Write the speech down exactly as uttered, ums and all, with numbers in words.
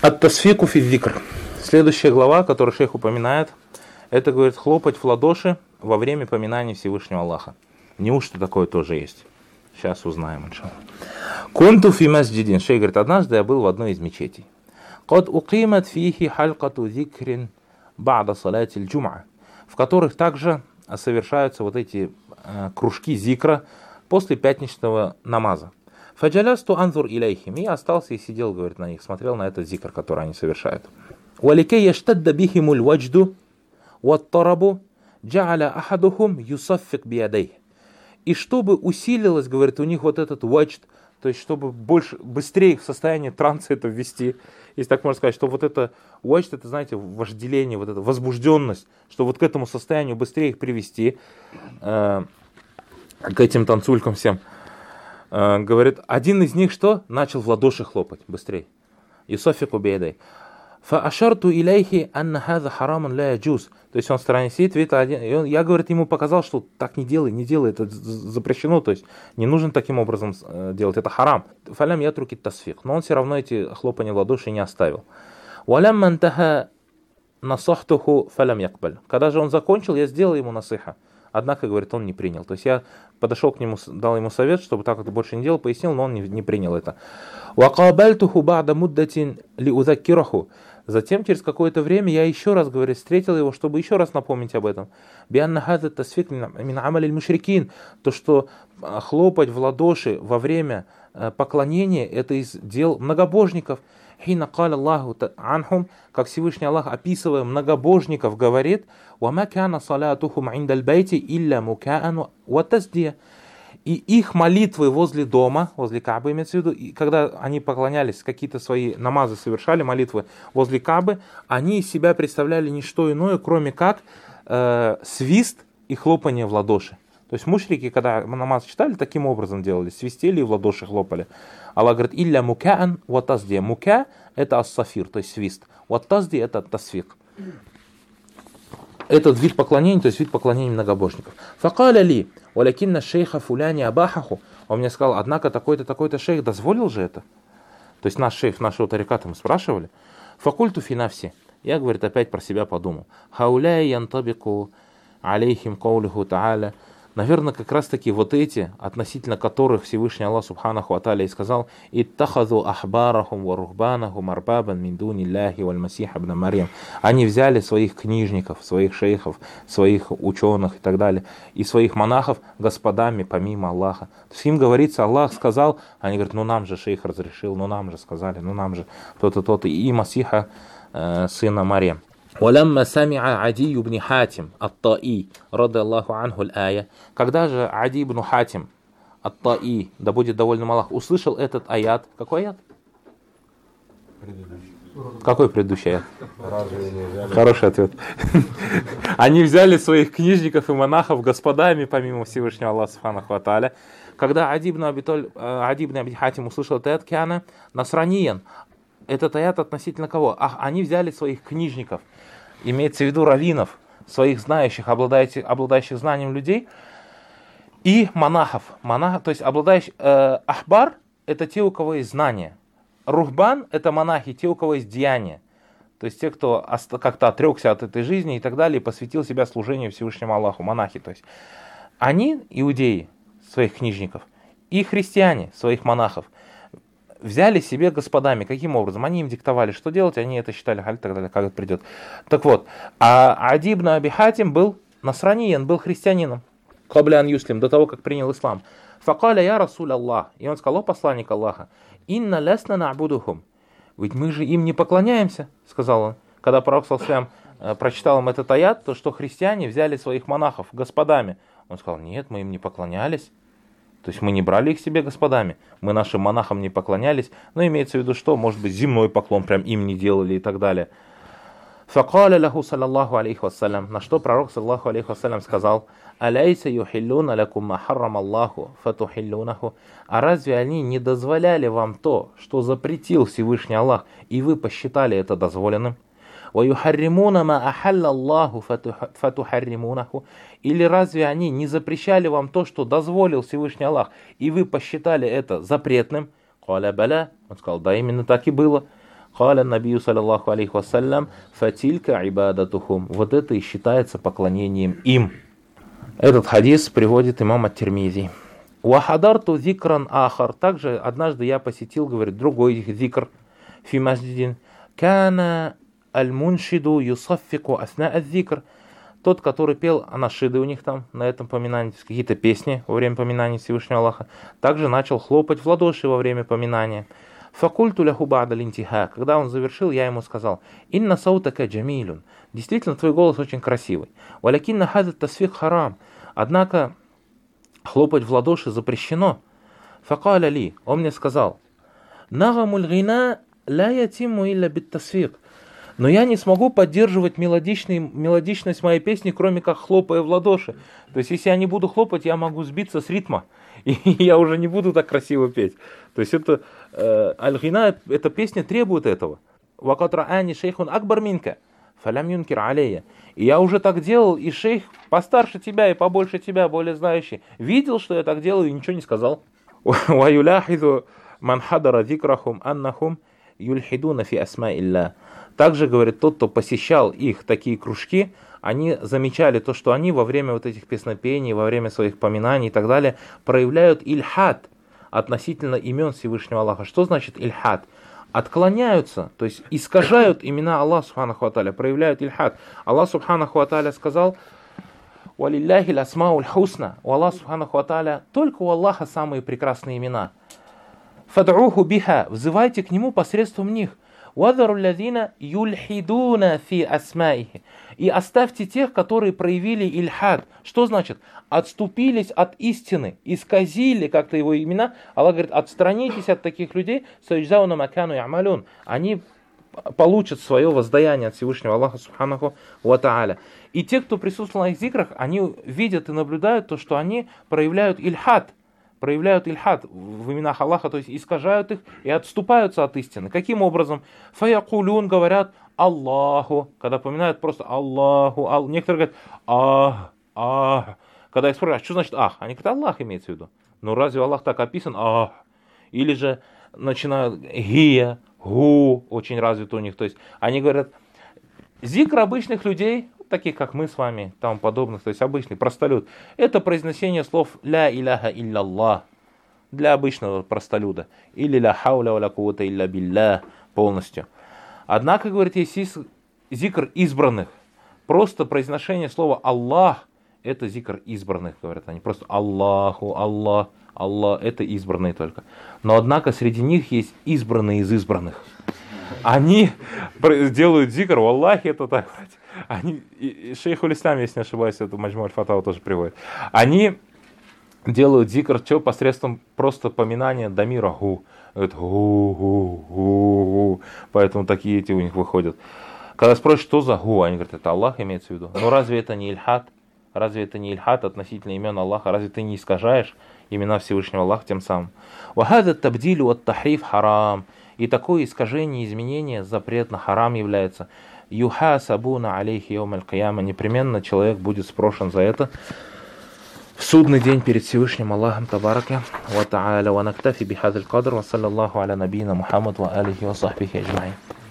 Ат-тасфику фи зикр. Следующая глава, которую шейх упоминает, это, говорит, хлопать в ладоши во время поминания Всевышнего Аллаха. Неужто такое тоже есть? Сейчас узнаем, иншаллах. Кунту фи масджидин. Шейх говорит, однажды я был в одной из мечетей. Кад уқимат фихи халкату зикрин ба'да салати аль-джум'a, в которых также совершаются вот эти э, кружки зикра после пятничного намаза. Фаджалясту анзур илейхим. И остался и сидел, говорит, на них, смотрел на этот зикр, который они совершают. Валикей яштадда бихимуль ваджду ваттарабу джа'аля ахадухум юсаффик биядей. И чтобы усилилось, говорит, у них вот этот ваджд, то есть чтобы больше, быстрее в состояние транса это ввести, если так можно сказать, что вот это ваджд, это, знаете, вожделение, вот эта возбужденность, что вот к этому состоянию быстрее их привести, э, к этим танцулькам всем. Э, говорит, один из них что? Начал в ладоши хлопать быстрее. Юсаффику биядей. Фаашарту илейхи анна хаза хараман ля яджуз. То есть он в стороне сидит, видит один, и он, я, говорит, ему показал, что так не делай, не делай, это запрещено, то есть не нужно таким образом делать, это харам. Фалям ятруки тасфик. Но он все равно эти хлопания в ладоши не оставил. Валям мантаха насахтуху фалям якбаль. Когда же он закончил, я сделал ему насыха. Однако, говорит, он не принял. То есть я подошел к нему, дал ему совет, чтобы так это больше не делал, пояснил, но он не, не принял это. Вакабальтуху ба'да муддатин лиудаккираху. Затем, через какое-то время, я еще раз, говорит, встретил его, чтобы еще раз напомнить об этом. Бианна хаза тасфик мин амалиль мушрикин. То, что хлопать в ладоши во время поклонения, это из дел многобожников. Хина каля Аллаху анхум, как Всевышний Аллах, описывая многобожников, говорит, «Вама кана салатухум индаль байти илля мукаан ва таздия». И их молитвы возле дома, возле Каабы, имеется в виду, и когда они поклонялись, какие-то свои намазы совершали, молитвы возле Каабы, они из себя представляли не что иное, кроме как э, свист и хлопание в ладоши. То есть мушрики, когда намаз читали, таким образом делали, свистели и в ладоши хлопали. Аллах говорит, «Илля мукаан ва таздия». Мука – это ас-сафир, то есть свист. Ва таздия – это тасфик. Этот вид поклонения, то есть вид поклонения многобожников. Факаля ли, валякинна шейха фуляни абахаху. Он мне сказал, однако такой-то, такой-то шейх дозволил же это. То есть наш шейх, нашего тариката мы спрашивали. Факульту финафси. Я, говорит, опять про себя подумал. Хауляй янтабику алейхим каулиху та'аля. Наверное, как раз таки вот эти, относительно которых Всевышний Аллах Субханаху ва Тааля и сказал: «Иттахазу ахбарахум ва рухбанахум арбабан мин дуниллахи валь масиха ибн Марьям». Они взяли своих книжников, своих шейхов, своих ученых и так далее, и своих монахов господами помимо Аллаха. То есть им говорится, Аллах сказал, они говорят, ну нам же шейх разрешил, ну нам же сказали, ну нам же то-то, то-то, и Масиха, э, сына Марьям. وَلَمَّا سَمِعَ عَدِيُّ بْنِ حَاتِمْ الطَّائِي رَضِيَ اللَّهُ عَنْهُ الْآيَةِ. Когда же Ади ибн Хатим ат-Та'i, да будет доволен Аллах, услышал этот аят. Какой аят? Предыдущий. Какой предыдущий аят? Хороший ответ. Они взяли своих книжников и монахов господами помимо Всевышнего Аллаха Субханаху ва Тааля. Когда Ади ибн Аби Хатим услышал этот аят, кяна насраниян. Этот аят относительно кого? Ах, они взяли своих книжников, имеется в виду раввинов, своих знающих, обладающих, обладающих знанием людей, и монахов. Монах, то есть обладающих... Э, ахбар – это те, у кого есть знания. Рухбан – это монахи, те, у кого есть деяния. То есть те, кто как-то отрекся от этой жизни и так далее, и посвятил себя служению Всевышнему Аллаху, монахи. То есть они, иудеи, своих книжников, и христиане, своих монахов, взяли себе господами. Каким образом? Они им диктовали, что делать, они это считали, халь, так далее, как это придет. Так вот, а Ади ибн Аби Хатим был насраниян, был христианином. Каблян юслим, до того, как принял ислам. Факаля я расуль Аллах. И он сказал, о посланник Аллаха, инна лесна на'будухум. Ведь мы же им не поклоняемся, сказал он. Когда пророк саллаллаху алейхи прочитал им этот аят, то что христиане взяли своих монахов господами. Он сказал, нет, мы им не поклонялись. То есть мы не брали их себе господами, мы нашим монахам не поклонялись, но имеется в виду, что, может быть, земной поклон прям им не делали и так далее. Факаля лаху саллаллаху алейхи вассалям, на что пророк саллаллаху алейхи вассалям сказал, аляйса юхиллуна лакум ма харрам Аллаху фатухиллунаху. А разве они не дозволяли вам то, что запретил Всевышний Аллах, и вы посчитали это дозволенным? وَيُحَرِّمُونَ مَا أَحَلَّ اللَّهُ فَتُحَرِّمُونَهُ. Или разве они не запрещали вам то, что дозволил Всевышний Аллах, и вы посчитали это запретным? قَالَ بَلَا. Он сказал, да, именно так и было. Каля набию саллаллаху алейхи вассалям, фатилька ибадатухум. Вот это и считается поклонением им. Этот хадис приводит имам ат-Тирмизи. Вахадарту зикран ахар. Также однажды я посетил, говорит, другой зикр. Фи масджидин. Кана аль-муншиду юсаффику асна ад-зикр. Тот, который пел анашиды у них там, на этом поминании, какие-то песни во время поминания Всевышнего Аллаха, также начал хлопать в ладоши во время поминания. Факульту ляху ба'да линтиха. Когда он завершил, я ему сказал: «Инна саутака джамилюн». Действительно, твой голос очень красивый. «Валякинна хазат тасфик харам». Однако хлопать в ладоши запрещено. Факаля ли. Он мне сказал: «Нагамуль гина ла ятиму илля бит тасфик». Но я не смогу поддерживать мелодичность моей песни, кроме как хлопая в ладоши. То есть, если я не буду хлопать, я могу сбиться с ритма, и я уже не буду так красиво петь. То есть, это э, аль-гина, эта песня требует этого. «Вакатра ани шейхун акбар минка, фалям юнкир алея». И я уже так делал, и шейх постарше тебя и побольше тебя, более знающий, видел, что я так делаю, и ничего не сказал. «Ва юляхиду ман хадара зикрахум аннахум юльхидуна фи асма илля». Также, говорит, тот, кто посещал их такие кружки, они замечали то, что они во время вот этих песнопений, во время своих поминаний и так далее, проявляют ильхад относительно имен Всевышнего Аллаха. Что значит ильхад? Отклоняются, то есть искажают имена Аллаха субханаху ва тааля, проявляют ильхад. Аллах субханаху ва тааля сказал: «Валилляхи ласмауль хусна». У Аллаха субханаху ва тааля, только у Аллаха самые прекрасные имена. «Фад'уху биха», взывайте к нему посредством них. «Вадару лядина юльхидуна фи асмаихи». И оставьте тех, которые проявили ильхад. Что значит? Отступились от истины, исказили как-то его имена. Аллах говорит: отстранитесь от таких людей, саджзауна макану ямалюн. Они получат свое воздаяние от Всевышнего Аллаха субханаху ва тааля. И те, кто присутствовал на их зикрах, они видят и наблюдают то, что они проявляют ильхад. проявляют ильхад в именах Аллаха, то есть искажают их и отступаются от истины. Каким образом? Фаякулюн, говорят Аллаху, когда поминают просто Аллаху, Ал... некоторые говорят ах, ах. Когда их спрашивают: а что значит ах? Они говорят: Аллах имеется в виду. Ну разве Аллах так описан? Ах. Или же начинают гия, гу, очень развито у них. То есть они говорят, зикр обычных людей, таких как мы с вами, тому подобных, то есть обычный простолюд, это произношение слов ля иляха илля для обычного простолюда, или ля хауля ва ля куввата илля билля полностью. Однако, говорит, есть зикр избранных. Просто произношение слова Аллах — это зикр избранных, говорят они. Просто Аллаху, Аллах, Аллах — это избранные только. Но однако среди них есть избранные из избранных. Они делают зикр, Аллахи, это так. Они, шейх уль-Ислам, если не ошибаюсь, это Маджму аль-Фатава тоже приводит. Они делают зикр, что посредством просто поминания дамира гу. Это гу, гу, гу, гу. Поэтому такие эти у них выходят. Когда спросят, что за гу, они говорят, это Аллах имеется в виду. Но разве это не ильхад? Разве это не ильхад относительно имен Аллаха? Разве ты не искажаешь имена Всевышнего Аллаха тем самым? Вахада табдилю от тахриф харам. И такое искажение, изменение запретно, харам является. Юха сабуна алейхи йом аль-кияма. Непременно человек будет спрошен за это в судный день перед Всевышним Аллахом табарака ва та'аля. Ва нактафи бихадаль кадр. Ва саллаллаху аля набийна Мухаммад ва алихи ва сахбихи аджмаин.